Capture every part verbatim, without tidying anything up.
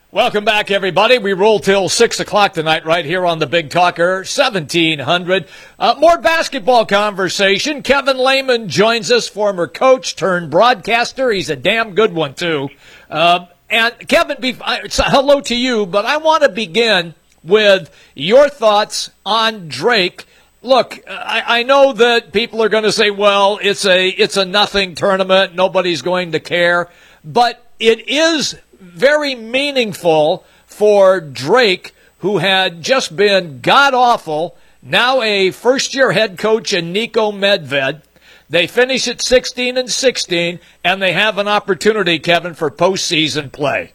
Welcome back, everybody. We roll till six o'clock tonight right here on the Big Talker, seventeen hundred. Uh, more basketball conversation. Kevin Lehman joins us, former coach turned broadcaster. He's a damn good one, too. Uh, and, Kevin, be, it's a hello to you, but I want to begin with your thoughts on Drake. Look, I, I know that people are going to say, well, it's a it's a nothing tournament. Nobody's going to care. But it is very meaningful for Drake, who had just been god-awful, now a first-year head coach in Niko Medved. They finish at sixteen and sixteen, and they have an opportunity, Kevin, for postseason play.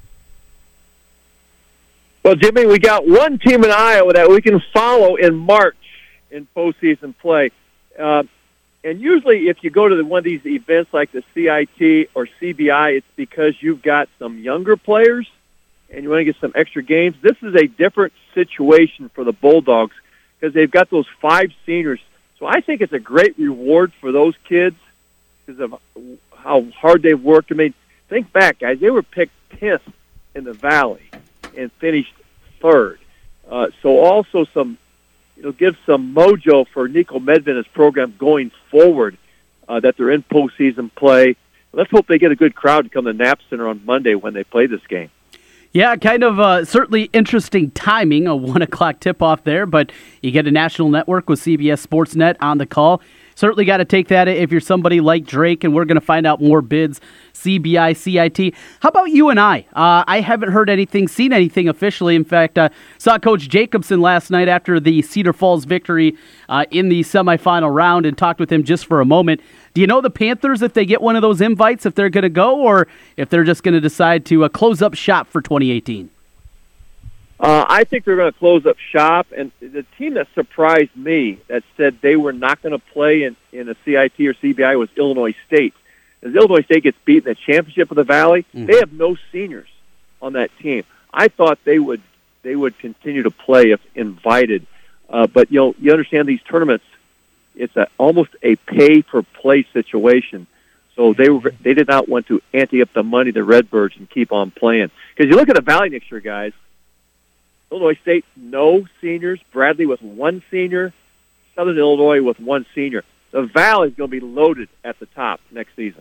Well, Jimmy, we got one team in Iowa that we can follow in March in postseason play. Uh, and usually if you go to the, one of these events like the C I T or C B I, it's because you've got some younger players and you want to get some extra games. This is a different situation for the Bulldogs because they've got those five seniors. So I think it's a great reward for those kids because of how hard they've worked. I mean, think back, guys. They were picked tenth in the Valley and finished third. Uh, so also some, it'll give some mojo for Niko Medved and his program going forward uh, that they're in postseason play. Let's hope they get a good crowd to come to Knapp Center on Monday when they play this game. Yeah, kind of uh, certainly interesting timing, a one o'clock tip-off there, but you get a national network with C B S Sportsnet on the call. Certainly got to take that if you're somebody like Drake, and we're going to find out more bids, C B I, C I T. How about you and I? Uh, I haven't heard anything, seen anything officially. In fact, uh, saw Coach Jacobson last night after the Cedar Falls victory uh, in the semifinal round and talked with him just for a moment. Do you know the Panthers, if they get one of those invites, if they're going to go, or if they're just going to decide to uh, close up shop for twenty eighteen? Uh, I think they're going to close up shop, and the team that surprised me that said they were not going to play in, in a C I T or C B I was Illinois State. As Illinois State gets beat in the championship of the Valley, mm-hmm. they have no seniors on that team. I thought they would they would continue to play if invited, uh, but you know you understand these tournaments. It's a, almost a pay-for-play situation, so they were they did not want to ante up the money, the Redbirds, and keep on playing. Because you look at the Valley next year, guys. Illinois State, no seniors. Bradley with one senior. Southern Illinois with one senior. The Valley is going to be loaded at the top next season.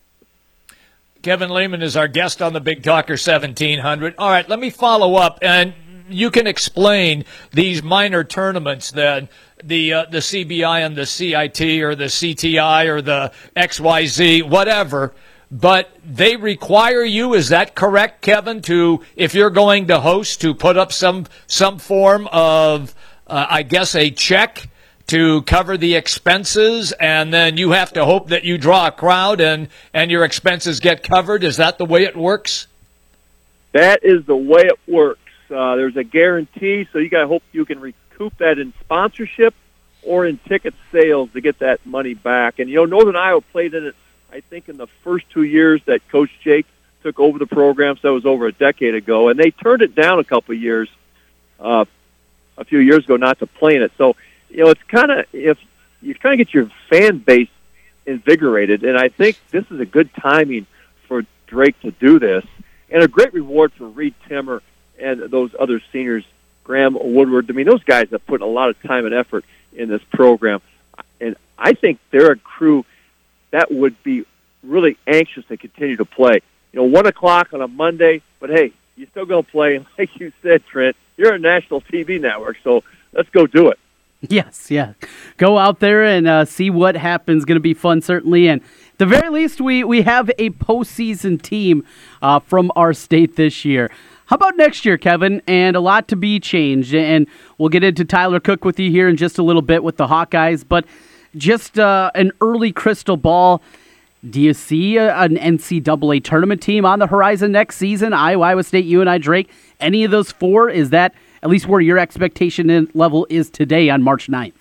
Kevin Lehman is our guest on the Big Talker seventeen hundred. All right, let me follow up, and you can explain these minor tournaments then, the uh, the C B I and the C I T or the C T I or the X Y Z, whatever. But they require you, is that correct, Kevin, to, if you're going to host, to put up some some form of, uh, I guess, a check to cover the expenses, and then you have to hope that you draw a crowd and, and your expenses get covered? Is that the way it works? That is the way it works. Uh, there's a guarantee, so you got to hope you can recoup that in sponsorship or in ticket sales to get that money back. And, you know, Northern Iowa played in it, I think, in the first two years that Coach Jake took over the program, so that was over a decade ago, and they turned it down a couple of years, uh, a few years ago, not to play in it. So, you know, it's kind of, if you're trying to get your fan base invigorated, and I think this is a good timing for Drake to do this, and a great reward for Reed Timmer and those other seniors, Graham Woodward. I mean, those guys have put a lot of time and effort in this program, and I think they're a crew that would be really anxious to continue to play. You know, one o'clock on a Monday, but hey, you're still going to play. And like you said, Trent, you're a national T V network, so let's go do it. Yes, yeah. Go out there and uh, see what happens. Going to be fun, certainly. And at the very least, we, we have a postseason team uh, from our state this year. How about next year, Kevin? And a lot to be changed. And we'll get into Tyler Cook with you here in just a little bit with the Hawkeyes. But just uh, an early crystal ball. Do you see a, an N C double A tournament team on the horizon next season? Iowa, Iowa State, U N I, Drake. Any of those four? Is that at least where your expectation level is today on March ninth?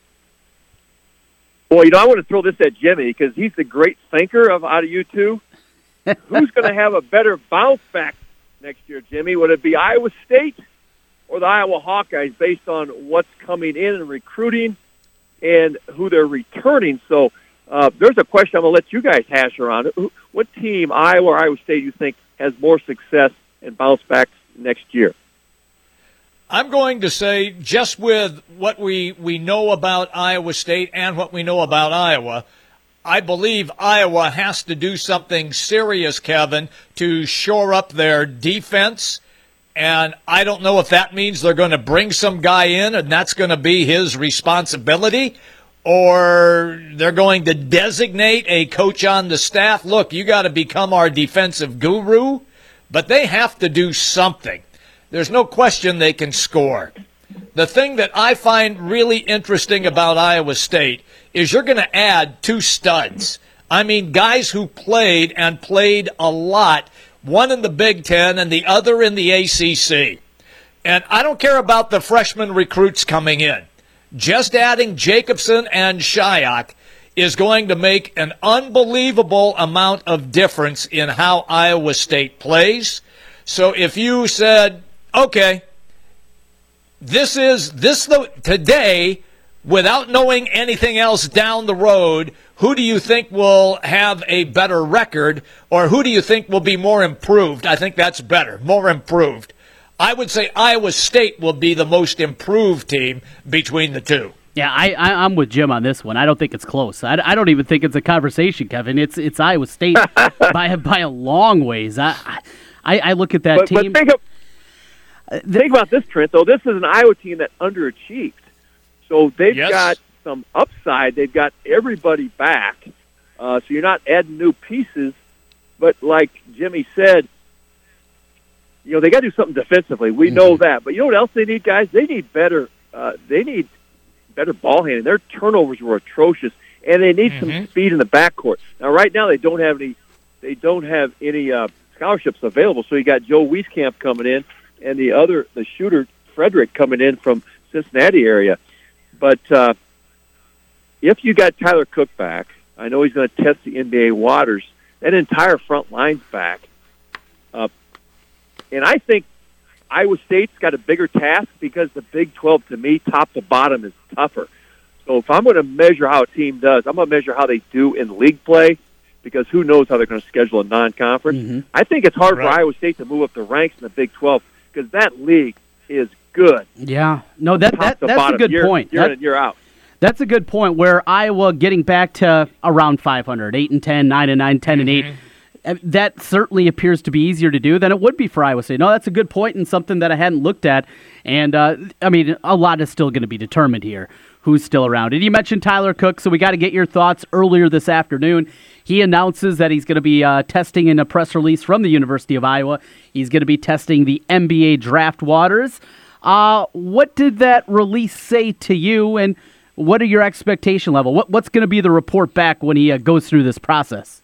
Well, you know, I want to throw this at Jimmy because he's the great thinker of out of you two. Who's going to have a better bounce back next year, Jimmy? Would it be Iowa State or the Iowa Hawkeyes based on what's coming in and recruiting and who they're returning? So uh, there's a question I'm going to let you guys hash around. What team, Iowa or Iowa State, you think has more success and bounce back next year. I'm going to say, just with what we, we know about Iowa State and what we know about Iowa, I believe Iowa has to do something serious, Kevin, to shore up their defense. And I don't know if that means they're going to bring some guy in and that's going to be his responsibility, or they're going to designate a coach on the staff. Look, you got to become our defensive guru, but they have to do something. There's no question they can score. The thing that I find really interesting about Iowa State is you're going to add two studs. I mean, guys who played and played a lot, one in the Big Ten and the other in the A C C. And I don't care about the freshman recruits coming in. Just adding Jacobson and Shyok is going to make an unbelievable amount of difference in how Iowa State plays. So if you said, okay, this is this the today, without knowing anything else down the road, who do you think will have a better record, or who do you think will be more improved? I think that's better, more improved. I would say Iowa State will be the most improved team between the two. Yeah, I, I, I'm with Jim on this one. I don't think it's close. I, I don't even think it's a conversation, Kevin. It's it's Iowa State by by a long ways. I I, I look at that but, team. But think, of, think about this, Trent, though. This is an Iowa team that underachieved. So they've yes. got some upside. They've got everybody back. Uh, so you're not adding new pieces. But like Jimmy said, you know, they got to do something defensively. We mm-hmm. know that. But you know what else they need, guys? They need better uh, They need better ball handling. Their turnovers were atrocious, and they need mm-hmm. some speed in the backcourt. Now, right now, they don't have any They don't have any uh, scholarships available. So you got Joe Wieskamp coming in, and the other, the shooter, Frederick, coming in from Cincinnati area. But uh, if you got Tyler Cook back, I know he's going to test the N B A waters. That entire front line's back. Uh, and I think Iowa State's got a bigger task because the Big twelve, to me, top to bottom, is tougher. So if I'm going to measure how a team does, I'm going to measure how they do in league play, because who knows how they're going to schedule a non-conference. Mm-hmm. I think it's hard right. for Iowa State to move up the ranks in the Big twelve because that league is good. Yeah. No, that, that that's bottom. a good year, point. Year that, in and year out. That's a good point, where Iowa getting back to around five hundred, eight and ten, nine and nine, ten and eight, that certainly appears to be easier to do than it would be for Iowa State. No, that's a good point and something that I hadn't looked at. And, uh, I mean, a lot is still going to be determined here, who's still around. And you mentioned Tyler Cook, so we got to get your thoughts. Earlier this afternoon, he announces that he's going to be uh, testing in a press release from the University of Iowa. He's going to be testing the N B A draft waters. Uh, what did that release say to you, and what are your expectation level? What, what's going to be the report back when he uh, goes through this process?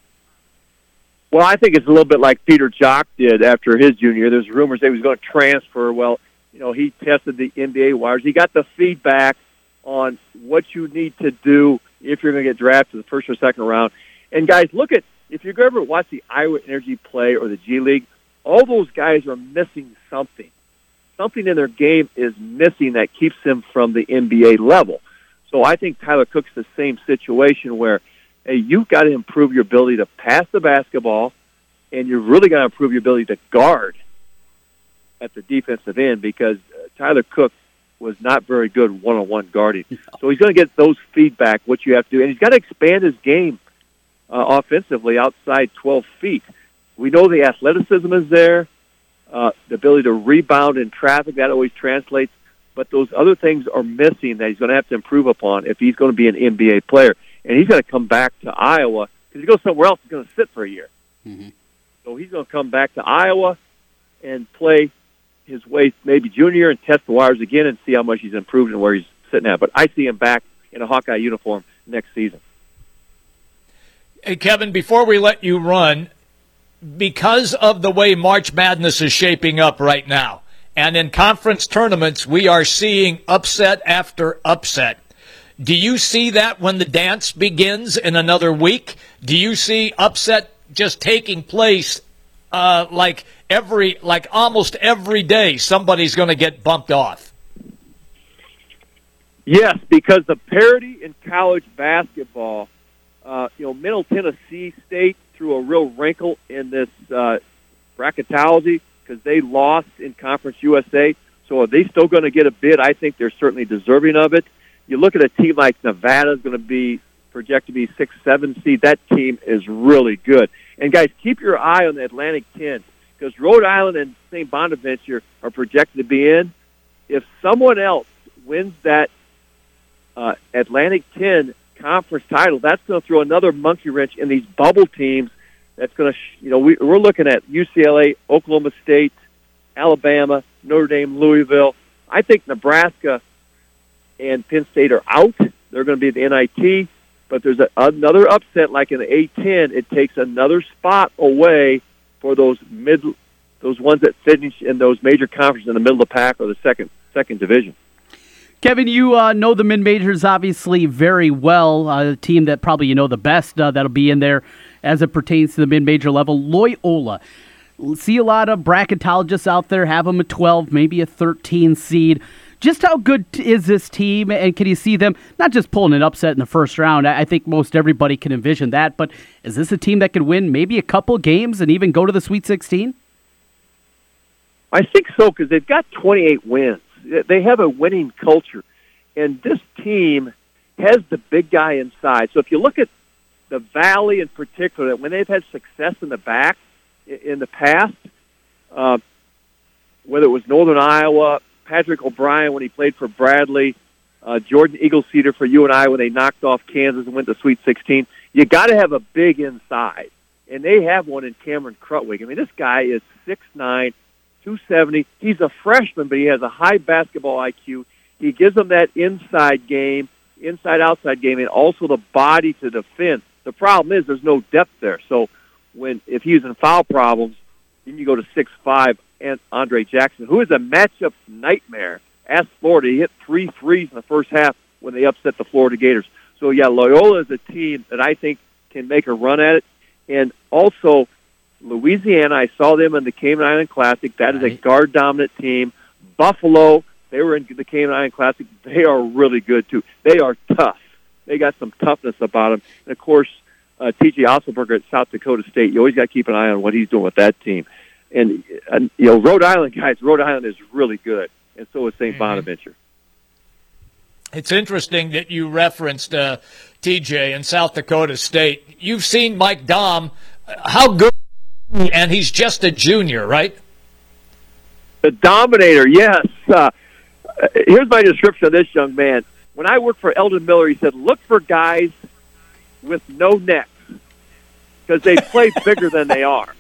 Well, I think it's a little bit like Peter Jok did after his junior year. There's rumors that he was going to transfer. Well, you know, he tested the N B A wires. He got the feedback on what you need to do if you're going to get drafted in the first or second round. And, guys, look at, if you ever watch the Iowa Energy play or the G League, all those guys are missing something. Something in their game is missing that keeps them from the N B A level. So I think Tyler Cook's the same situation where, hey, you've got to improve your ability to pass the basketball, and you've really got to improve your ability to guard at the defensive end, because uh, Tyler Cook was not very good one-on-one guarding. So he's going to get those feedback, what you have to do. And he's got to expand his game uh, offensively outside twelve feet. We know the athleticism is there, uh, the ability to rebound in traffic, that always translates. But those other things are missing that he's going to have to improve upon if he's going to be an N B A player. And he's going to come back to Iowa, because if he goes somewhere else, he's going to sit for a year. Mm-hmm. So he's going to come back to Iowa and play his way maybe junior and test the wires again and see how much he's improved and where he's sitting at. But I see him back in a Hawkeye uniform next season. Hey, Kevin, before we let you run, because of the way March Madness is shaping up right now, and in conference tournaments, we are seeing upset after upset. Do you see that when the dance begins in another week? Do you see upset just taking place uh, like every, like almost every day somebody's going to get bumped off? Yes, because the parity in college basketball, uh, you know, Middle Tennessee State threw a real wrinkle in this uh, bracketology. because they lost in Conference U S A. So are they still going to get a bid? I think they're certainly deserving of it. You look at a team like Nevada is going to be projected to be six, seven seed. That team is really good. And guys, keep your eye on the Atlantic ten, because Rhode Island and Saint Bonaventure are projected to be in. If someone else wins that uh, Atlantic ten conference title, that's going to throw another monkey wrench in these bubble teams. That's going to, you know, we, we're looking at U C L A, Oklahoma State, Alabama, Notre Dame, Louisville. I think Nebraska and Penn State are out. They're going to be at the N I T. But there's a, another upset, like in the A ten. It takes another spot away for those mid, those ones that finish in those major conferences in the middle of the pack or the second second division. Kevin, you uh, know the mid-majors obviously very well. Uh, a team that probably you know the best uh, that'll be in there as it pertains to the mid-major level, Loyola. See a lot of bracketologists out there have them at twelve, maybe a thirteen seed. Just how good is this team, and can you see them not just pulling an upset in the first round? I think most everybody can envision that, but is this a team that could win maybe a couple games and even go to the Sweet sixteen? I think so, because they've got twenty-eight wins. They have a winning culture, and this team has the big guy inside. So if you look at the Valley in particular, when they've had success in the back in the past, uh, whether it was Northern Iowa, Patrick O'Brien when he played for Bradley, uh, Jordan Eagle-Cedar for U N I when they knocked off Kansas and went to Sweet sixteen, you got to have a big inside. And they have one in Cameron Krutwig. I mean, this guy is six nine, two seventy. He's a freshman, but he has a high basketball I Q. He gives them that inside game, inside-outside game, and also the body to defend. The problem is there's no depth there. So when if he's in foul problems, then you go to six five and Andre Jackson, who is a matchup nightmare. Ask Florida. He hit three threes in the first half when they upset the Florida Gators. So, yeah, Loyola is a team that I think can make a run at it. And also, Louisiana, I saw them in the Cayman Island Classic. That is a guard-dominant team. Buffalo, they were in the Cayman Island Classic. They are really good, too. They are tough. They got some toughness about them. And, of course, uh, T J Otzelberger at South Dakota State, you always got to keep an eye on what he's doing with that team. And, and, you know, Rhode Island, guys, Rhode Island is really good, and so is Saint Mm-hmm. Bonaventure. It's interesting that you referenced uh, T J and South Dakota State. You've seen Mike Daum. How good, and he's just a junior, right? The Dominator, yes. Uh, here's my description of this young man. When I worked for Eldon Miller, he said, look for guys with no necks because they play bigger than they are.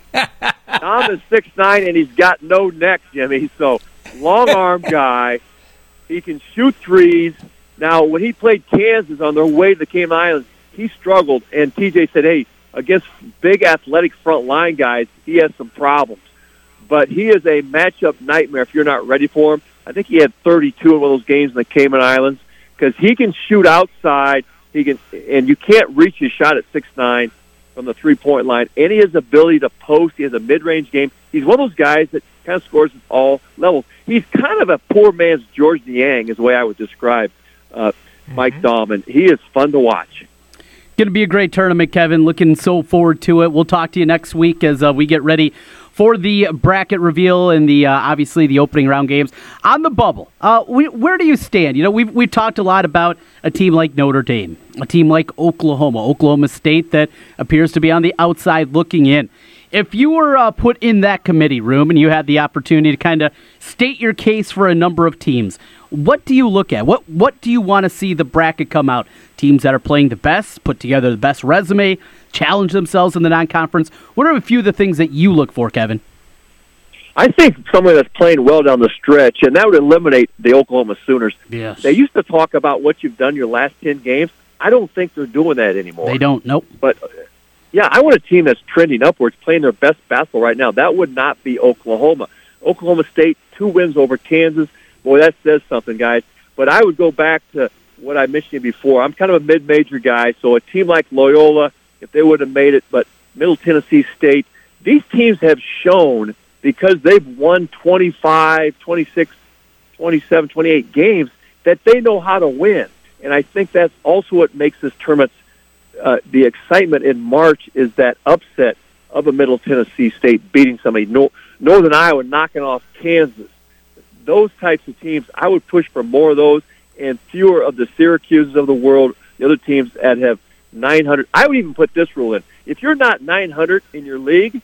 Tom is six nine, and he's got no neck, Jimmy. So, long-arm guy. He can shoot threes. Now, when he played Kansas on their way to the Cayman Islands, he struggled. And T J said, hey, against big athletic front line guys, he has some problems. But he is a matchup nightmare if you're not ready for him. I think he had thirty-two in one of those games in the Cayman Islands because he can shoot outside. He can, and you can't reach his shot at six nine. From the three-point line, and he has the ability to post. He has a mid-range game. He's one of those guys that kind of scores at all levels. He's kind of a poor man's George Niang is the way I would describe uh, mm-hmm. Mike Daum, and he is fun to watch. Going to be a great tournament, Kevin. Looking so forward to it. We'll talk to you next week as uh, we get ready for the bracket reveal and the uh, obviously the opening round games on the bubble. Uh, we, where do you stand? You know, we've we've talked a lot about a team like Notre Dame, a team like Oklahoma, Oklahoma State that appears to be on the outside looking in. If you were uh, put in that committee room and you had the opportunity to kind of state your case for a number of teams, what do you look at? What what do you want to see the bracket come out? Teams that are playing the best, put together the best resume, challenge themselves in the non-conference. What are a few of the things that you look for, Kevin? I think someone that's playing well down the stretch, and that would eliminate the Oklahoma Sooners. Yes. They used to talk about what you've done your last ten games. I don't think they're doing that anymore. They don't, nope. But, yeah, I want a team that's trending upwards, playing their best basketball right now. That would not be Oklahoma. Oklahoma State, two wins over Kansas. Boy, that says something, guys. But I would go back to what I mentioned before. I'm kind of a mid-major guy, so a team like Loyola, if they would have made it, but Middle Tennessee State, these teams have shown because they've won twenty-five, twenty-six, twenty-seven, twenty-eight games that they know how to win. And I think that's also what makes this tournament, uh, the excitement in March is that upset of a Middle Tennessee State beating somebody, no, Northern Iowa knocking off Kansas. Those types of teams, I would push for more of those and fewer of the Syracuses of the world, the other teams that have nine hundred. I would even put this rule in. If you're not nine hundred in your league,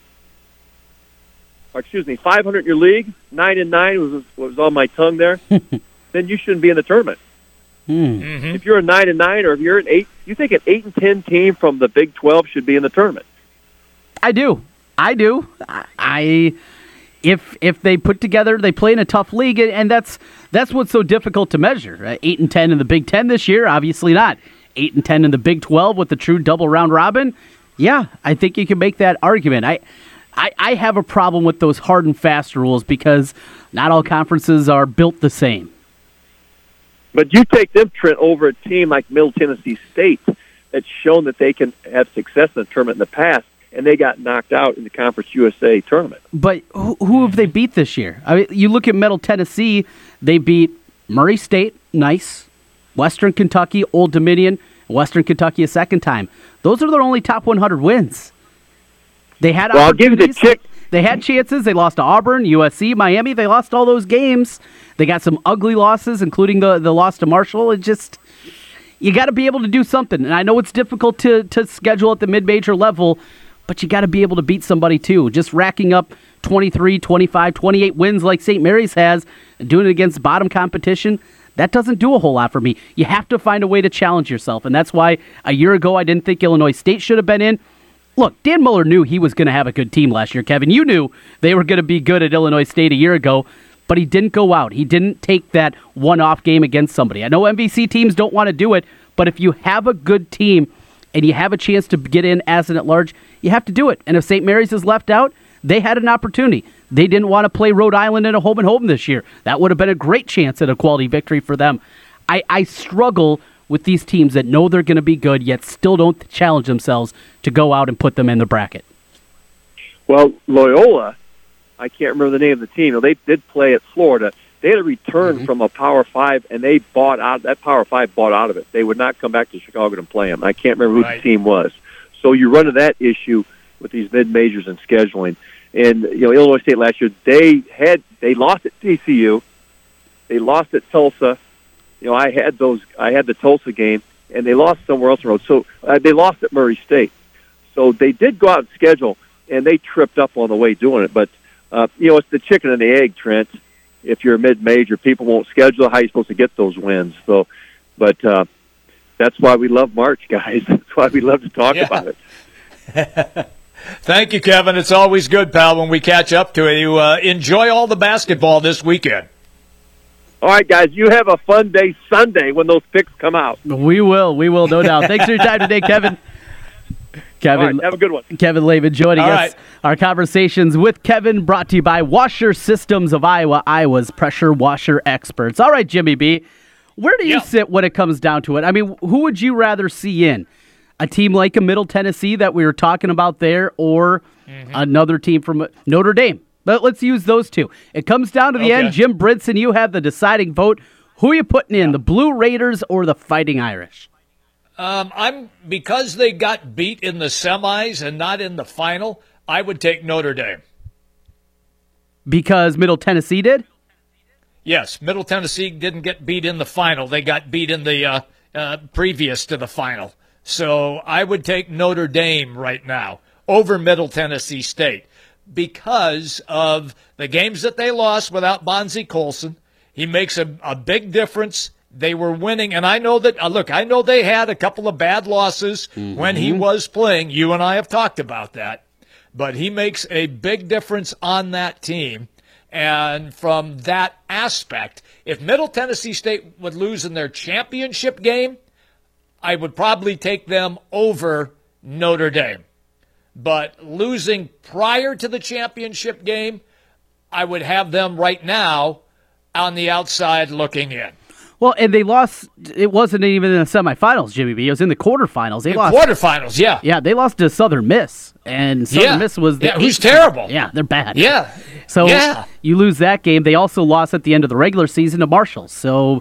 or excuse me, five hundred in your league, nine and nine was was on my tongue there, then you shouldn't be in the tournament. Mm-hmm. If you're a nine and nine, or if you're an eight, you think an eight and ten team from the Big twelve should be in the tournament? I do. I do. I if if they put together, they play in a tough league, and that's that's what's so difficult to measure. Eight and ten in the Big Ten this year, obviously not. Eight and ten in the Big twelve with the true double round robin. Yeah, I think you can make that argument. I, I I have a problem with those hard and fast rules because not all conferences are built the same. But you take them, Trent, over a team like Middle Tennessee State that's shown that they can have success in the tournament in the past, and they got knocked out in the Conference U S A tournament. But who, who have they beat this year? I mean, you look at Middle Tennessee, they beat Murray State, nice, Western Kentucky, Old Dominion, Western Kentucky a second time. Those are their only top one hundred wins. They had well, I'll give you the chick. They had chances. They lost to Auburn, U S C, Miami. They lost all those games. They got some ugly losses, including the, the loss to Marshall. It just, you got to be able to do something. And I know it's difficult to, to schedule at the mid-major level, but you got to be able to beat somebody too. Just racking up twenty-three, twenty-five, twenty-eight wins like Saint Mary's has, and doing it against bottom competition, that doesn't do a whole lot for me. You have to find a way to challenge yourself, and that's why a year ago I didn't think Illinois State should have been in. Look, Dan Muller knew he was going to have a good team last year, Kevin. You knew they were going to be good at Illinois State a year ago, but he didn't go out. He didn't take that one-off game against somebody. I know M V C teams don't want to do it, but if you have a good team and you have a chance to get in as an at-large, you have to do it. And if Saint Mary's is left out, they had an opportunity. They didn't want to play Rhode Island in a home and home this year. That would have been a great chance at a quality victory for them. I, I struggle with these teams that know they're going to be good, yet still don't challenge themselves to go out and put them in the bracket. Well, Loyola, I can't remember the name of the team. No, they did play at Florida. They had a return mm-hmm. from a Power Five, and they bought out. That Power Five bought out of it. They would not come back to Chicago and play them. I can't remember who right. the team was. So you run into that issue with these mid majors and scheduling. And you know, Illinois State last year, they had they lost at T C U, they lost at Tulsa. You know, I had those. I had the Tulsa game, and they lost somewhere else on the road. So uh, they lost at Murray State. So they did go out and schedule, and they tripped up on the way doing it. But uh, you know, it's the chicken and the egg, Trent. If you're a mid-major, people won't schedule. How are you supposed to get those wins? So, but uh, that's why we love March, guys. That's why we love to talk yeah. about it. Thank you, Kevin. It's always good, pal, when we catch up to you. Uh, enjoy all the basketball this weekend. All right, guys, you have a fun day Sunday when those picks come out. We will. We will, no doubt. Thanks for your time today, Kevin. Kevin, all right, have a good one. Kevin Lehman joining all us. Right. Our conversations with Kevin brought to you by Washer Systems of Iowa, Iowa's pressure washer experts. All right, Jimmy B, where do you yep. sit when it comes down to it? I mean, who would you rather see in? A team like a Middle Tennessee that we were talking about there, or mm-hmm. another team from Notre Dame? But let's use those two. It comes down to the okay. end. Jim Brinson, you have the deciding vote. Who are you putting in, yeah. the Blue Raiders or the Fighting Irish? Um, I'm because they got beat in the semis and not in the final, I would take Notre Dame. Because Middle Tennessee did? Yes, Middle Tennessee didn't get beat in the final. They got beat in the uh, uh, previous to the final. So I would take Notre Dame right now over Middle Tennessee State because of the games that they lost without Bonzie Colson. He makes a, a big difference. They were winning, and I know that, uh, look, I know they had a couple of bad losses mm-hmm. when he was playing. You and I have talked about that. But he makes a big difference on that team. And from that aspect, if Middle Tennessee State would lose in their championship game, I would probably take them over Notre Dame. But losing prior to the championship game, I would have them right now on the outside looking in. Well, and they lost. It wasn't even in the semifinals, Jimmy B. It was in the quarterfinals. They in lost quarterfinals, yeah, yeah. They lost to Southern Miss, and Southern yeah. Miss was the yeah, who's terrible. Yeah, they're bad. Yeah, so yeah. you lose that game. They also lost at the end of the regular season to Marshall. So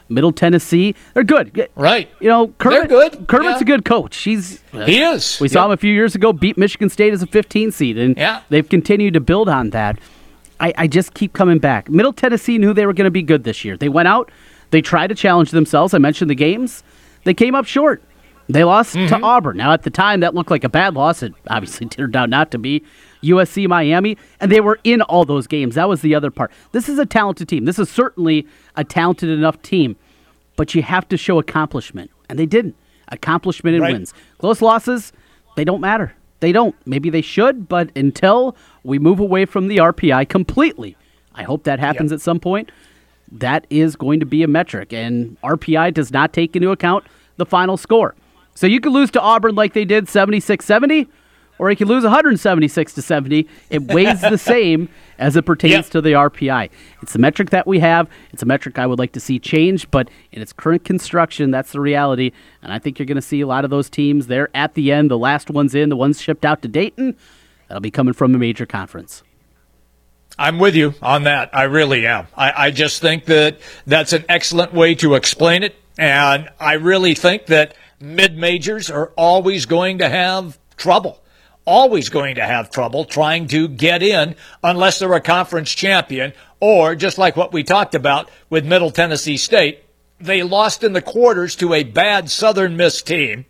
Middle Tennessee, they're good. Right. You know, Kermit, they're good. Kermit's yeah. a good coach. He's He is. We yep. saw him a few years ago beat Michigan State as a fifteen seed, and yeah. they've continued to build on that. I, I just keep coming back. Middle Tennessee knew they were going to be good this year. They went out. They tried to challenge themselves. I mentioned the games. They came up short. They lost mm-hmm. to Auburn. Now, at the time, that looked like a bad loss. It obviously turned out not to be. U S C, Miami, and they were in all those games. That was the other part. This is a talented team. This is certainly a talented enough team, but you have to show accomplishment, and they didn't. Accomplishment and right. wins. Close losses, they don't matter. They don't. Maybe they should, but until we move away from the R P I completely, I hope that happens yep. at some point, that is going to be a metric, and R P I does not take into account the final score. So you could lose to Auburn like they did seventy-six seventy, or you could lose one seventy-six to seventy. It weighs the same as it pertains yep. to the R P I. It's the metric that we have. It's a metric I would like to see change, but in its current construction, that's the reality. And I think you're going to see a lot of those teams there at the end, the last ones in, the ones shipped out to Dayton, that'll be coming from a major conference. I'm with you on that. I really am. I, I just think that that's an excellent way to explain it. And I really think that mid-majors are always going to have trouble. Always going to have trouble trying to get in unless they're a conference champion, or just like what we talked about with Middle Tennessee State, they lost in the quarters to a bad Southern Miss team.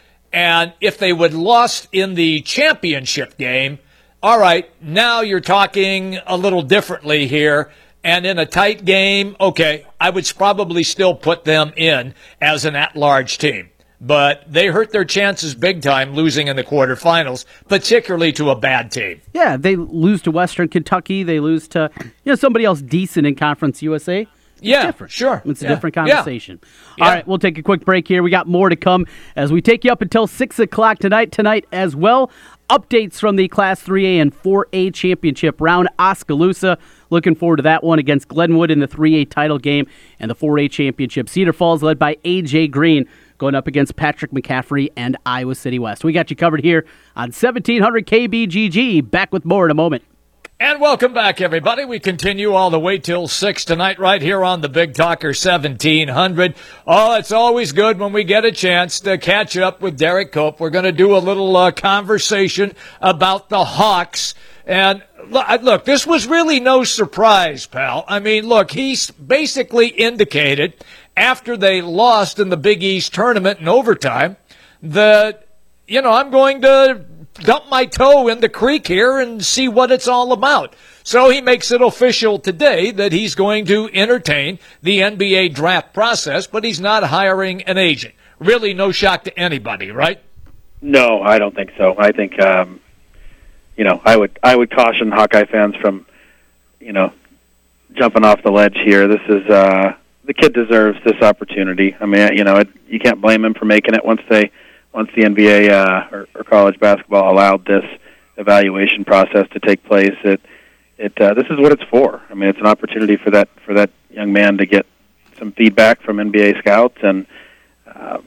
And if they would lost in the championship game, all right, now you're talking a little differently here. And in a tight game, okay, I would probably still put them in as an at-large team. But they hurt their chances big time losing in the quarterfinals, particularly to a bad team. Yeah, they lose to Western Kentucky. They lose to you know somebody else decent in Conference U S A. It's yeah, different. sure. It's a yeah. different conversation. Yeah. All yeah. right, we'll take a quick break here. We got more to come as we take you up until six o'clock tonight. Tonight as well, updates from the Class three A and four A championship round. Oskaloosa, looking forward to that one against Glenwood in the three A title game, and the four A championship. Cedar Falls led by A J Green, going up against Patrick McCaffrey and Iowa City West. We got you covered here on seventeen hundred K B G G. Back with more in a moment. And welcome back, everybody. We continue all the way till six tonight right here on the Big Talker seventeen hundred. Oh, it's always good when we get a chance to catch up with Derek Cope. We're going to do a little uh, conversation about the Hawks. And look, this was really no surprise, pal. I mean, look, he's basically indicated after they lost in the Big East tournament in overtime that, you know, I'm going to dump my toe in the creek here and see what it's all about. So he makes it official today that he's going to entertain the N B A draft process, but he's not hiring an agent. Really no shock to anybody, right? No, I don't think so. I think, um, you know, I would I would caution Hawkeye fans from, you know, jumping off the ledge here. This is uh, the kid deserves this opportunity. I mean, you know, it, you can't blame him for making it once they. Once the N B A uh, or, or college basketball allowed this evaluation process to take place, it it uh, this is what it's for. I mean, it's an opportunity for that for that young man to get some feedback from N B A scouts, and um,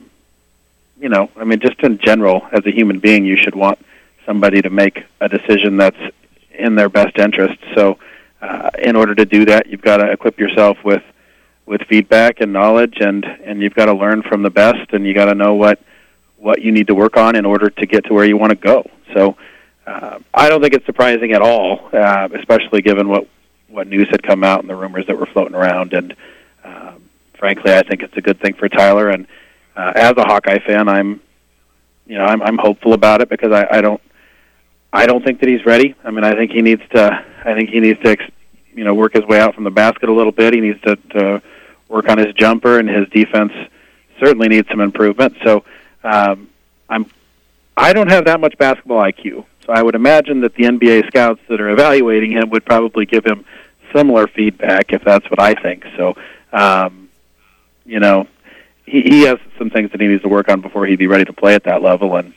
you know, I mean, just in general, as a human being, you should want somebody to make a decision that's in their best interest. So, uh, in order to do that, you've got to equip yourself with with feedback and knowledge, and and you've got to learn from the best, and you got to know what. what you need to work on in order to get to where you want to go. So uh, I don't think it's surprising at all, uh, especially given what, what news had come out and the rumors that were floating around. And um, frankly, I think it's a good thing for Tyler. And uh, as a Hawkeye fan, I'm, you know, I'm, I'm hopeful about it because I, I don't, I don't think that he's ready. I mean, I think he needs to, I think he needs to, you know, work his way out from the basket a little bit. He needs to, to work on his jumper, and his defense certainly needs some improvement. So, Um, I'm, I don't have that much basketball I Q, so I would imagine that the N B A scouts that are evaluating him would probably give him similar feedback if that's what I think. So, um, you know, he, he has some things that he needs to work on before he'd be ready to play at that level, and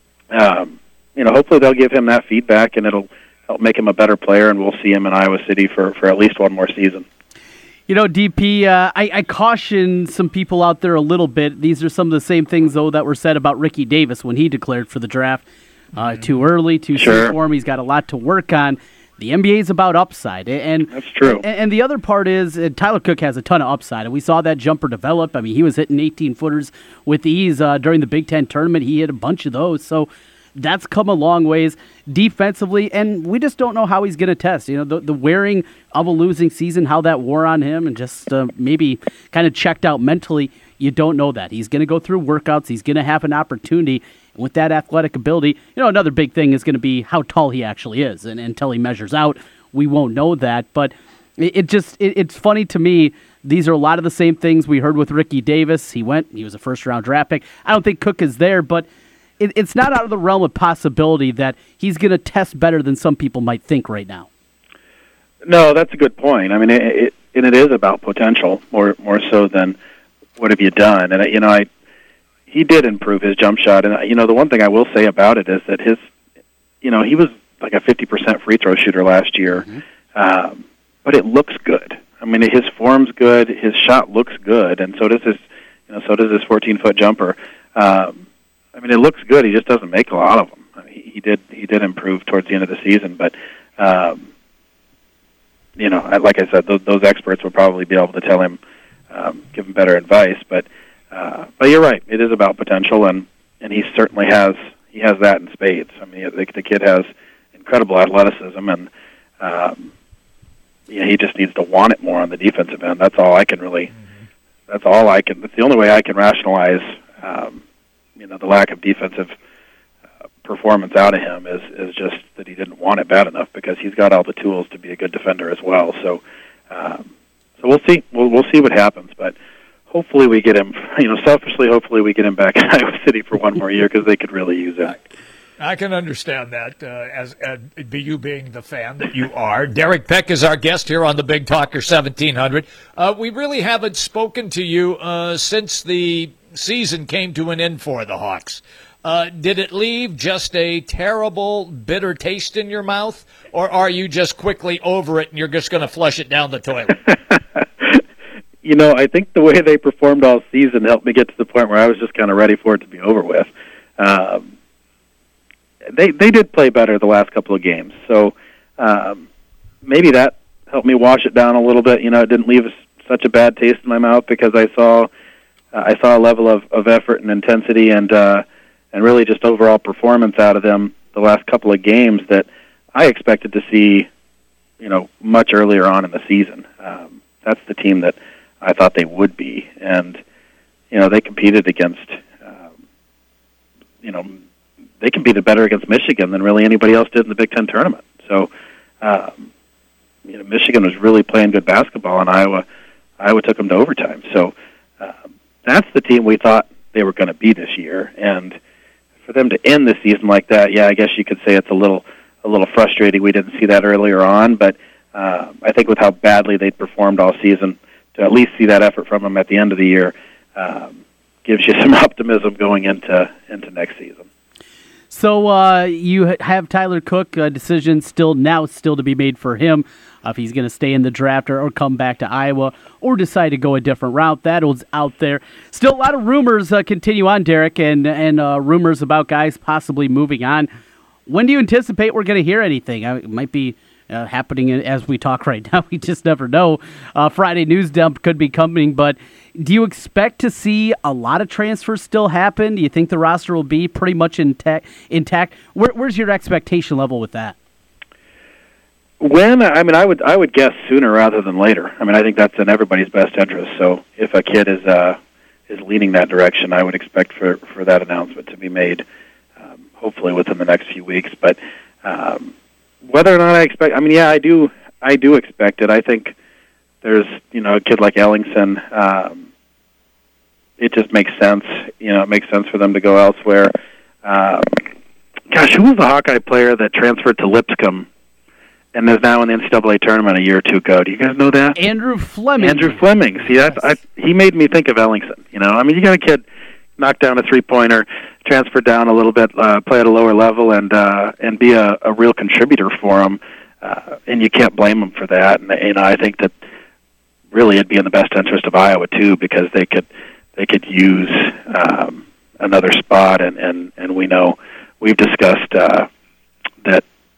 um, you know, hopefully they'll give him that feedback, and it'll help make him a better player, and we'll see him in Iowa City for, for at least one more season. You know, D P, uh, I, I caution some people out there a little bit. These are some of the same things, though, that were said about Ricky Davis when he declared for the draft. Uh, too early, too sure. soon for him. He's got a lot to work on. The N B A is about upside, and that's true. And, and the other part is uh, Tyler Cook has a ton of upside, and we saw that jumper develop. I mean, he was hitting eighteen footers with ease uh, during the Big Ten tournament. He hit a bunch of those, so that's come a long ways defensively, and we just don't know how he's going to test. You know, the, the wearing of a losing season, how that wore on him, and just uh, maybe kind of checked out mentally. You don't know that. He's going to go through workouts. He's going to have an opportunity. And with that athletic ability, you know, another big thing is going to be how tall he actually is. And until he measures out, we won't know that. But it, it just, it, it's funny to me. These are a lot of the same things we heard with Ricky Davis. He went, he was a first-round draft pick. I don't think Cook is there, but it, it's not out of the realm of possibility that he's going to test better than some people might think right now. No, that's a good point. I mean, it, it, and it is about potential more more so than what have you done. And, you know, I he did improve his jump shot. And, you know, the one thing I will say about it is that his, you know, he was like a fifty percent free throw shooter last year, mm-hmm. um, but it looks good. I mean, his form's good, his shot looks good, and so does his, you know, so does his fourteen-foot jumper. Um, I mean, it looks good. He just doesn't make a lot of them. I mean, he, he did he did improve towards the end of the season, but um, you know, like I said, those, those experts will probably be able to tell him, um, give him better advice. But uh, but you're right. It is about potential, and, and he certainly has he has that in spades. I mean, the, the kid has incredible athleticism, and um, yeah, he just needs to want it more on the defensive end. That's all I can really. Mm-hmm. That's all I can. That's the only way I can rationalize. Um, you know, the lack of defensive uh, performance out of him is is just that he didn't want it bad enough, because he's got all the tools to be a good defender as well. So, um, so we'll see. We'll we'll see what happens, but hopefully we get him. You know, selfishly, hopefully we get him back in Iowa City for one more year, because they could really use it. I can understand that, uh, as uh, you being the fan that you are. Derek Peck is our guest here on the Big Talker seventeen hundred. Uh, we really haven't spoken to you uh, since the season came to an end for the Hawks. Uh, did it leave just a terrible, bitter taste in your mouth, or are you just quickly over it and you're just going to flush it down the toilet? You know, I think the way they performed all season helped me get to the point where I was just kind of ready for it to be over with. Um, They they did play better the last couple of games, so um, maybe that helped me wash it down a little bit. You know, it didn't leave such a bad taste in my mouth, because I saw uh, I saw a level of, of effort and intensity and uh, and really just overall performance out of them the last couple of games that I expected to see, you know, much earlier on in the season. Um, that's the team that I thought they would be, and you know, they competed against, um, you know. They competed better against Michigan than really anybody else did in the Big Ten tournament. So, um, you know, Michigan was really playing good basketball, and Iowa, Iowa took them to overtime. So, um, that's the team we thought they were going to be this year. And for them to end the season like that, yeah, I guess you could say it's a little, a little frustrating. We didn't see that earlier on, but uh, I think with how badly they performed all season, to at least see that effort from them at the end of the year, um, gives you some optimism going into into next season. So uh, you have Tyler Cook, a decision still now still to be made for him, uh, if he's going to stay in the draft or, or come back to Iowa or decide to go a different route. That was out there. Still a lot of rumors uh, continue on, Derek, and, and uh, rumors about guys possibly moving on. When do you anticipate we're going to hear anything? Uh, it might be uh, happening as we talk right now. We just never know. Uh, Friday news dump could be coming, but do you expect to see a lot of transfers still happen? Do you think the roster will be pretty much intact? intact? Where, where's your expectation level with that? When I mean, I would I would guess sooner rather than later. I mean, I think that's in everybody's best interest. So if a kid is uh, is leaning that direction, I would expect for, for that announcement to be made, um, hopefully within the next few weeks. But um, whether or not I expect, I mean, yeah, I do I do expect it. I think there's, you know, a kid like Ellingson. Um, it just makes sense. You know, it makes sense for them to go elsewhere. Um, gosh, who was the Hawkeye player that transferred to Lipscomb and is now in the N C double A tournament a year or two ago? Do you guys know that? Andrew Fleming. Andrew Fleming. See, that's, I, he made me think of Ellingson. You know, I mean, you got a kid knock down a three-pointer, transfer down a little bit, uh, play at a lower level, and uh, and be a, a real contributor for him. Uh, and you can't blame him for that. And you know, I think that really it'd be in the best interest of Iowa too, because they could they could use um, another spot. And, and, and we know we've discussed uh, that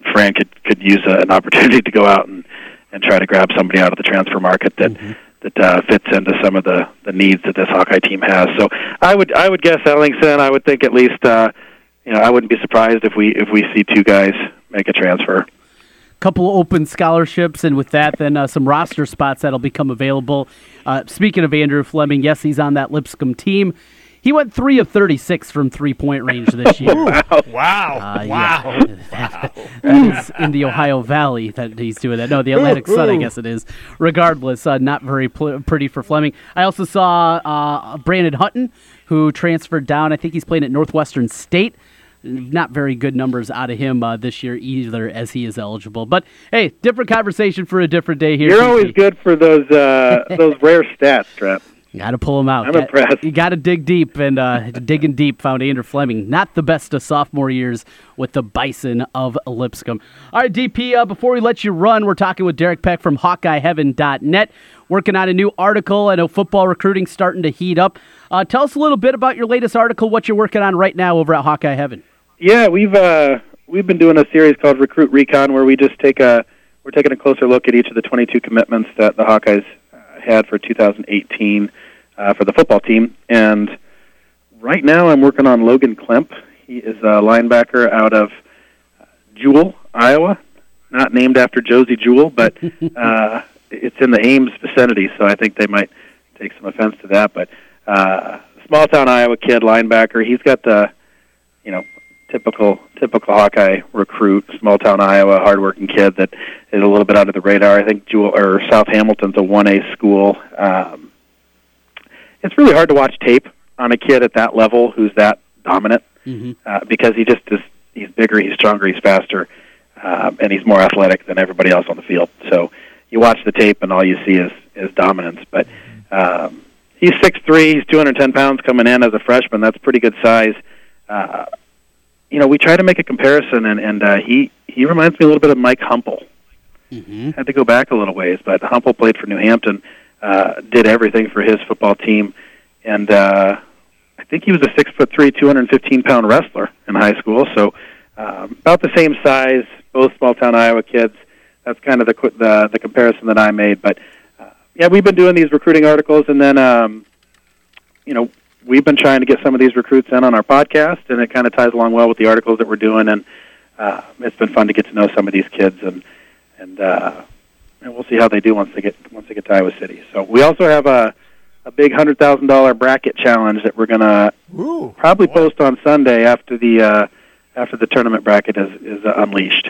Fran could could use a, an opportunity to go out and, and try to grab somebody out of the transfer market that mm-hmm. that uh, fits into some of the, the needs that this Hawkeye team has. So I would I would guess Ellingson. I would think at least uh, you know I wouldn't be surprised if we if we see two guys make a transfer. Couple of open scholarships, and with that, then uh, some roster spots that'll become available. Uh, speaking of Andrew Fleming, yes, he's on that Lipscomb team. He went three of thirty-six from three-point range this year. wow. Wow. Uh, wow. Yeah. That, that is in the Ohio Valley that he's doing that. No, the Atlantic Sun, I guess it is. Regardless, uh, not very pl- pretty for Fleming. I also saw uh, Brandon Hutton, who transferred down. I think he's playing at Northwestern State. Not very good numbers out of him uh, this year either, as he is eligible. But, hey, different conversation for a different day here. You're T P. Always good for those uh, those rare stats, Trent. Got to pull them out. I'm got, impressed. You got to dig deep, and uh, digging deep found Andrew Fleming. Not the best of sophomore years with the Bison of Lipscomb. All right, D P, uh, before we let you run, we're talking with Derek Peck from Hawkeye Heaven dot net, working on a new article. I know football recruiting starting to heat up. Uh, tell us a little bit about your latest article, what you're working on right now over at Hawkeye Heaven. Yeah, we've uh, we've been doing a series called Recruit Recon, where we just take a we're taking a closer look at each of the twenty-two commitments that the Hawkeyes uh, had for two thousand eighteen uh, for the football team. And right now, I'm working on Logan Klemp. He is a linebacker out of uh, Jewell, Iowa, not named after Josie Jewell, but uh, it's in the Ames vicinity, so I think they might take some offense to that. But uh, small town Iowa kid linebacker. He's got the you know. Typical, typical Hawkeye recruit, small town Iowa, hardworking kid that is a little bit under the radar. I think Jewel or South Hamilton's a one A school. Um, it's really hard to watch tape on a kid at that level who's that dominant mm-hmm. uh, because he just is. He's bigger, he's stronger, he's faster, um, and he's more athletic than everybody else on the field. So you watch the tape, and all you see is is dominance. But um, he's six three, he's two hundred ten pounds coming in as a freshman. That's pretty good size. Uh, You know, we try to make a comparison, and, and uh, he, he reminds me a little bit of Mike Humple. Mm-hmm. Had to go back a little ways, but Humple played for New Hampton, uh, did everything for his football team, and uh, I think he was a six foot three, two hundred fifteen pound wrestler in high school. So um, about the same size, both small town Iowa kids. That's kind of the the, the comparison that I made. But uh, yeah, we've been doing these recruiting articles, and then um, you know. We've been trying to get some of these recruits in on our podcast, and it kind of ties along well with the articles that we're doing. And uh, it's been fun to get to know some of these kids, and and uh, and we'll see how they do once they get once they get to Iowa City. So we also have a a big hundred thousand dollar bracket challenge that we're gonna Ooh, probably boy. post on Sunday after the uh, after the tournament bracket is is uh, unleashed.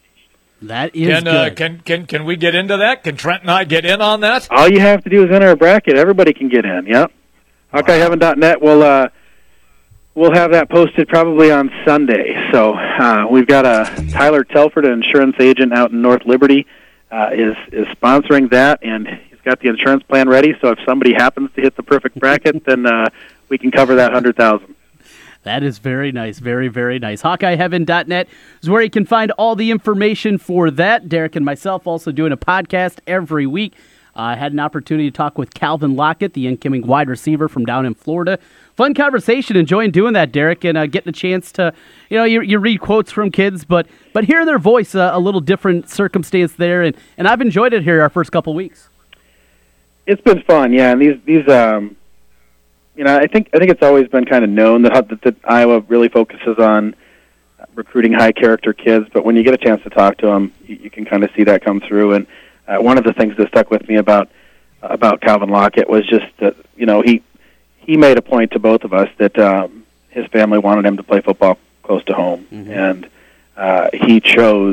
That is can, good. Uh, can can can we get into that? Can Trent and I get in on that? All you have to do is enter a bracket. Everybody can get in. Yep. Hawkeye Heaven dot net will uh, we'll have that posted probably on Sunday. So uh, we've got a Tyler Telford, an insurance agent out in North Liberty, uh, is is sponsoring that, and he's got the insurance plan ready. So if somebody happens to hit the perfect bracket, then uh, we can cover that hundred thousand. That is very nice, very, very nice. Hawkeye Heaven dot net is where you can find all the information for that. Derek and myself also doing a podcast every week. I uh, had an opportunity to talk with Calvin Lockett, the incoming wide receiver from down in Florida. Fun conversation, enjoying doing that, Derek, and uh, getting a chance to, you know, you, you read quotes from kids, but but hearing their voice, uh, a little different circumstance there, and, and I've enjoyed it here our first couple weeks. It's been fun, yeah, and these these um, you know, I think I think it's always been kind of known that that, that Iowa really focuses on recruiting high character kids, but when you get a chance to talk to them, you, you can kind of see that come through. And Uh, one of the things that stuck with me about uh, about Calvin Lockett was just that, you know, he he made a point to both of us that um, his family wanted him to play football close to home, mm-hmm. and uh, he chose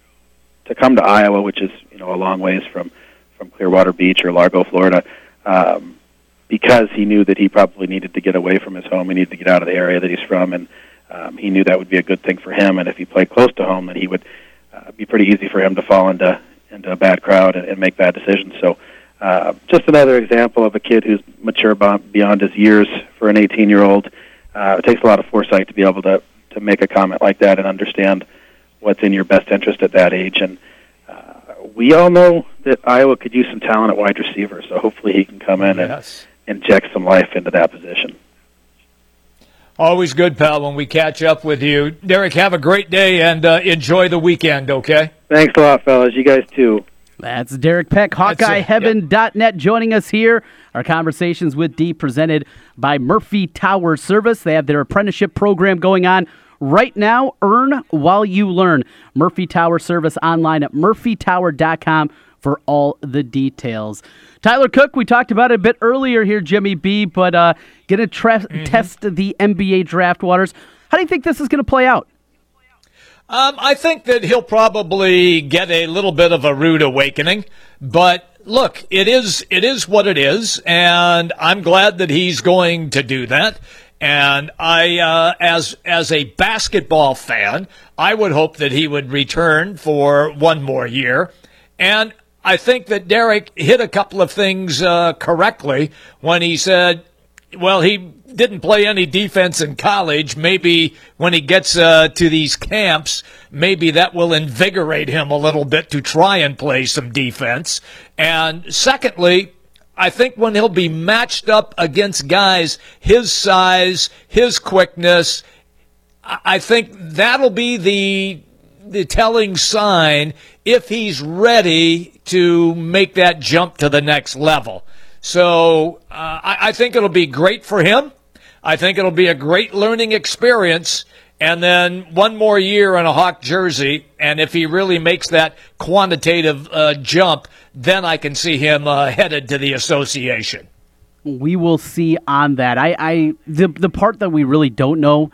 to come to Iowa, which is, you know, a long ways from, from Clearwater Beach or Largo, Florida, um, because he knew that he probably needed to get away from his home. He needed to get out of the area that he's from, and um, he knew that would be a good thing for him. And if he played close to home, then he would uh, be pretty easy for him to fall into into a bad crowd and, and make bad decisions. So uh, just another example of a kid who's mature beyond his years for an eighteen-year-old. Uh, it takes a lot of foresight to be able to, to make a comment like that and understand what's in your best interest at that age. And uh, we all know that Iowa could use some talent at wide receiver, so hopefully he can come in yes. and inject some life into that position. Always good, pal, when we catch up with you. Derek, have a great day and uh, enjoy the weekend, okay? Thanks a lot, fellas. You guys too. That's Derek Peck, Hawkeye Heaven dot net, joining us here. Our Conversations with D presented by Murphy Tower Service. They have their apprenticeship program going on right now. Earn while you learn. Murphy Tower Service online at murphy tower dot com for all the details. Tyler Cook, we talked about it a bit earlier here, Jimmy B, but uh, going to tra- mm-hmm. test the N B A draft waters. How do you think this is going to play out? Um, I think that he'll probably get a little bit of a rude awakening, but look, it is it is what it is, and I'm glad that he's going to do that. And I, uh, as as a basketball fan, I would hope that he would return for one more year. And I think that Derek hit a couple of things uh, correctly when he said, well, he didn't play any defense in college. Maybe when he gets uh, to these camps, maybe that will invigorate him a little bit to try and play some defense. And secondly, I think when he'll be matched up against guys his size, his quickness, I think that'll be the the telling sign if he's ready to make that jump to the next level. So uh, I, I think it'll be great for him. I think it'll be a great learning experience. And then one more year in a Hawk jersey, and if he really makes that quantitative uh, jump, then I can see him uh, headed to the association. We will see on that. I, I the the part that we really don't know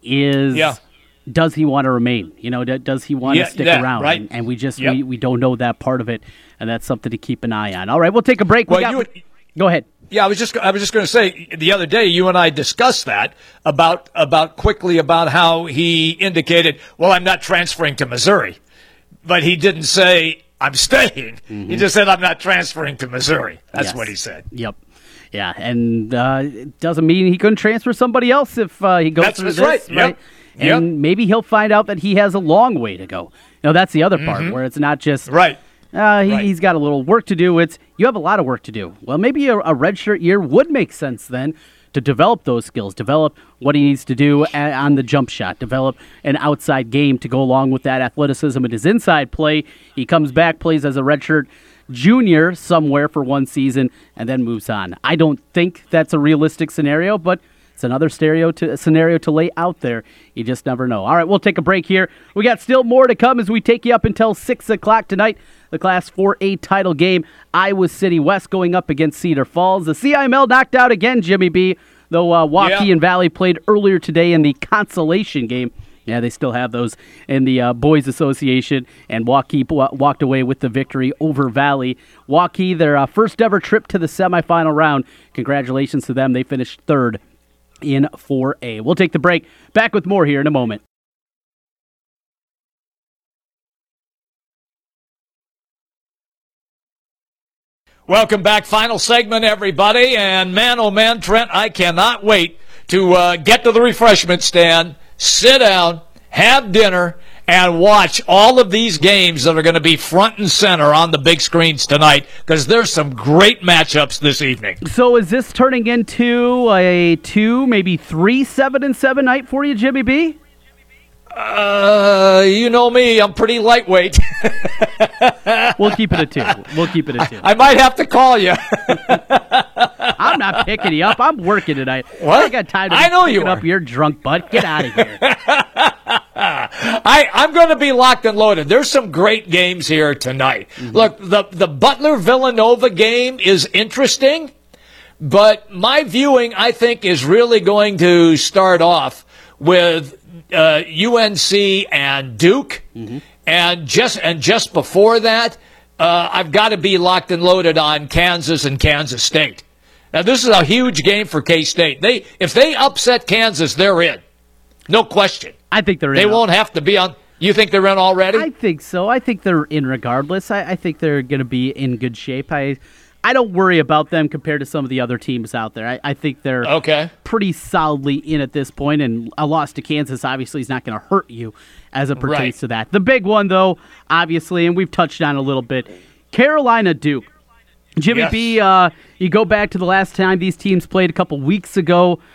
is yeah. does he want to remain? You know, does he want yeah, to stick that, around? Right. And, and we just yep. we, we don't know that part of it, and that's something to keep an eye on. All right, we'll take a break. Well, we got, you would, go ahead. Yeah, I was just I was just going to say the other day you and I discussed that about about quickly about how he indicated, well, I'm not transferring to Missouri, but he didn't say I'm staying. Mm-hmm. He just said I'm not transferring to Missouri. That's yes. what he said. Yep. Yeah, and uh, it doesn't mean he couldn't transfer somebody else if uh, he goes that's, through that's this, right? right? Yep. And yep. maybe he'll find out that he has a long way to go. You know, that's the other part mm-hmm. where it's not just right. Uh, he, right. He's got a little work to do. It's you have a lot of work to do. Well, maybe a, a redshirt year would make sense then to develop those skills, develop what he needs to do a, on the jump shot, develop an outside game to go along with that athleticism and his inside play. He comes back, plays as a redshirt junior somewhere for one season, and then moves on. I don't think that's a realistic scenario, but it's another stereo to, scenario to lay out there. You just never know. All right, we'll take a break here. We got still more to come as we take you up until six o'clock tonight. The Class four A title game, Iowa City West going up against Cedar Falls. The C I M L knocked out again, Jimmy B, though uh, Waukee yeah. and Valley played earlier today in the consolation game. Yeah, they still have those in the uh, Boys Association, and Waukee w- walked away with the victory over Valley. Waukee, their uh, first ever trip to the semifinal round. Congratulations to them. They finished third in four A. We'll take the break. Back with more here in a moment. Welcome back. Final segment, everybody. And man, oh man, Trent, I cannot wait to uh, get to the refreshment stand, sit down, have dinner, and watch all of these games that are going to be front and center on the big screens tonight, because there's some great matchups this evening. So is this turning into a two, maybe three, seven and seven night for you, Jimmy B? Uh, you know me, I'm pretty lightweight. We'll keep it a two. We'll keep it a two. I, I might have to call you. I'm not picking you up. I'm working tonight. What? I got time to I know picking you up are. your drunk butt. Get out of here. I, I'm going to be locked and loaded. There's some great games here tonight. Mm-hmm. Look, the, the Butler-Villanova game is interesting, but my viewing, I think, is really going to start off with uh, U N C and Duke, mm-hmm. and just and just before that, uh, I've got to be locked and loaded on Kansas and Kansas State. Now, this is a huge game for K-State. They if they upset Kansas, they're in, no question. I think they're in. They won't have to be on. You think they're in already? I think so. I think they're in regardless. I, I think they're going to be in good shape. I I don't worry about them compared to some of the other teams out there. I, I think they're okay. pretty solidly in at this point, and a loss to Kansas obviously is not going to hurt you as it pertains right. to that. The big one, though, obviously, and we've touched on a little bit, Carolina-Duke. Jimmy yes. B, uh, you go back to the last time these teams played a couple weeks ago.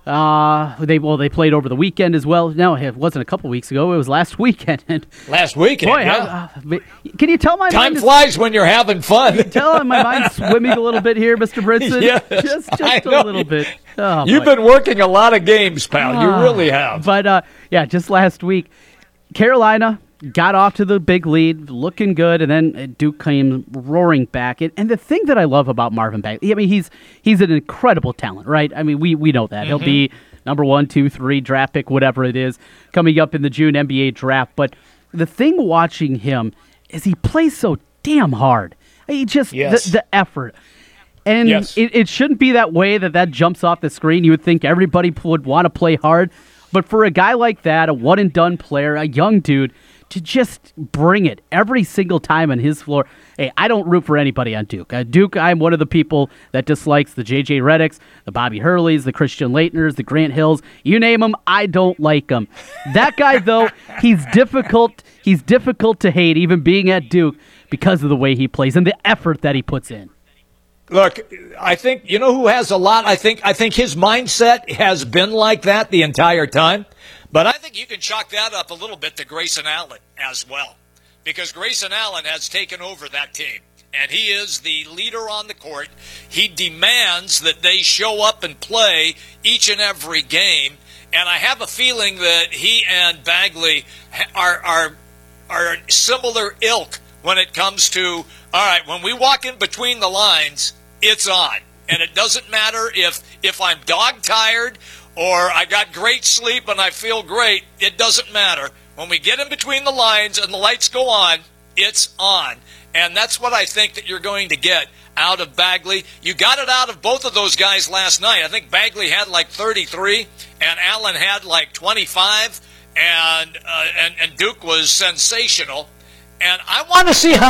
Uh, they well, they played over the weekend as well. No, it wasn't a couple weeks ago. It was last weekend. And last weekend, boy, yeah. I, uh, can you tell my time mind flies is, when you're having fun? Can you tell my mind's swimming a little bit here, Mister Brinson? Yes, just just a know. little bit. Oh, You've boy. been working a lot of games, pal. You really have. But uh, yeah, just last week, Carolina got off to the big lead, looking good, and then Duke came roaring back. And, and the thing that I love about Marvin Bagley, I mean, he's he's an incredible talent, right? I mean, we we know that. Mm-hmm. He'll be number one, two, three, draft pick, whatever it is, coming up in the June N B A draft. But the thing watching him is he plays so damn hard. He just, yes. the, the effort. And yes. it, it shouldn't be that way that that jumps off the screen. You would think everybody would want to play hard. But for a guy like that, a one-and-done player, a young dude, to just bring it every single time on his floor. Hey, I don't root for anybody on Duke. Uh, Duke, I'm one of the people that dislikes the J J Redicks, the Bobby Hurleys, the Christian Leitners, the Grant Hills. You name them, I don't like them. That guy, though, he's difficult. He's difficult to hate, even being at Duke, because of the way he plays and the effort that he puts in. Look, I think, you know who has a lot? I think I think his mindset has been like that the entire time. But I think you can chalk that up a little bit to Grayson Allen as well. Because Grayson Allen has taken over that team. And he is the leader on the court. He demands that they show up and play each and every game. And I have a feeling that he and Bagley are are are similar ilk when it comes to, all right, when we walk in between the lines, it's on. And it doesn't matter if if I'm dog-tired or I got great sleep and I feel great. It doesn't matter. When we get in between the lines and the lights go on, it's on. And that's what I think that you're going to get out of Bagley. You got it out of both of those guys last night. I think Bagley had like thirty-three and Allen had like twenty-five, and uh, and, and Duke was sensational. And I want to see how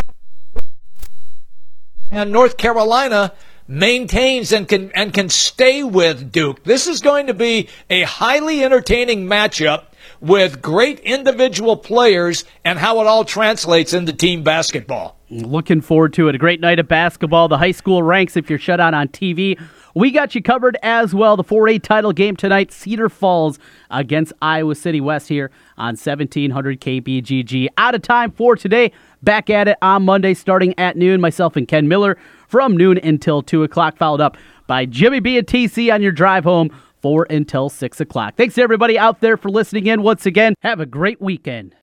and North Carolina maintains and can and can stay with Duke. This is going to be a highly entertaining matchup with great individual players and how it all translates into team basketball. Looking forward to it. A great night of basketball. The high school ranks, if you're shut out on T V, we got you covered as well. The four A title game tonight, Cedar Falls against Iowa City West here on seventeen hundred K B G G. Out of time for today. Back at it on Monday starting at noon. Myself and Ken Miller from noon until two o'clock, followed up by Jimmy B and T C on your drive home four until six o'clock. Thanks to everybody out there for listening in once again. Have a great weekend.